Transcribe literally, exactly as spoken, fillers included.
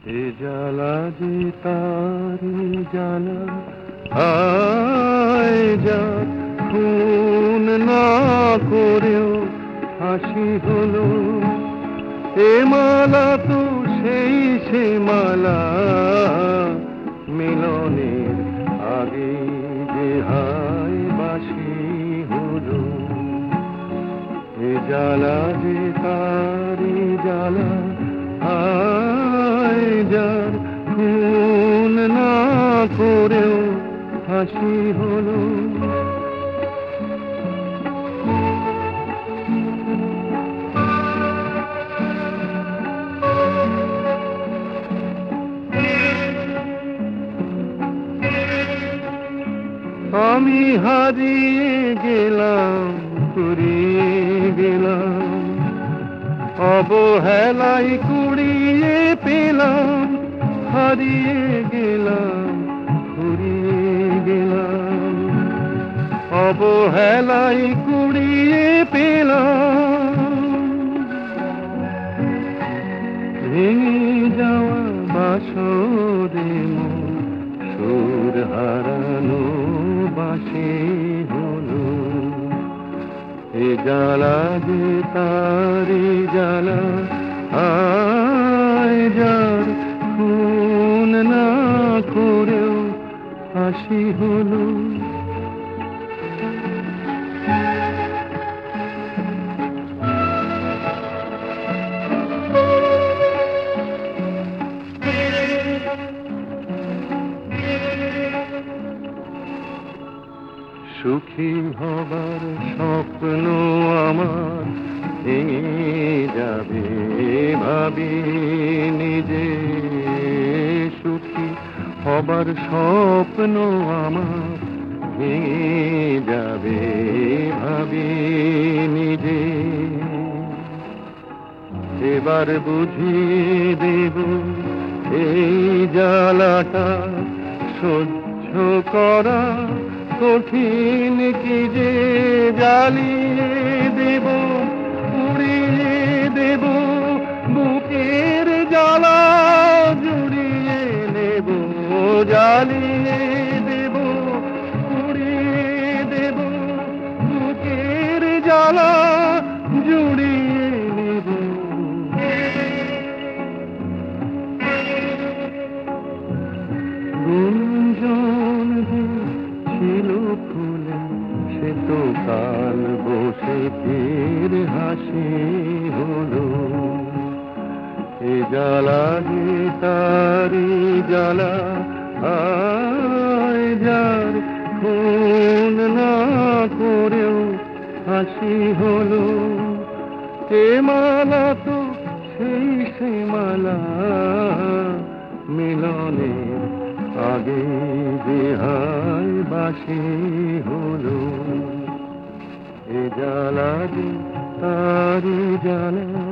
এ জ্বালা যে তারি জ্বালা আয় যা খুন না করেও ফাঁসি হলো। এ মালা তো সেই সে মালা মিলনের আগে যে হায় বাসি হলো। এ জ্বালা যে তারি জ্বালা আয় যার খুন না করেও ফাঁসি হলো। আমি হারিয়ে গেলাম ফুরিয়ে গেলাম, অবহেলায় কুড়িয়ে পেলাম। হারিয়ে গেলাম ফুরিয়ে গেলাম, অবহেলায় কুড়িয়ে পেলাম। ভেঙে যাওয়া বাসরে মন সুর হারানো বাসি হলো। এ জ্বালা যে তারি জ্বালা আয় যার খুন না করেও ফাঁসি হলো। সুখী হবার স্বপ্ন আমার ভেঙে যাবে ভাবি নিজে। সুখী হবার স্বপ্ন আমার ভেঙে যাবে ভাবি নিজে। এবার বুঝিয়ে দেব এই জ্বালাটা সহ্য করা কঠিন কি যে। জ্বালিয়ে দেব উড়িয়ে দেব বুকের জ্বালা জুড়িয়ে নেব। জ্বালিয়ে দেব উড়িয়ে দেব বুকের জ্বালা জুড়িয়ে নেব। গুঞ্জন ছিল ফুলে সে তো কাল বসে ফের হাসি হলো। এ জ্বালা যে তারি জ্বালা আয় যার খুন না করেও হাসি হলো। এ মালা তো সেই সে মালা মিলনের আগে যে হায় বাসি হলো। এ জ্বালা যে তারি জ্বালা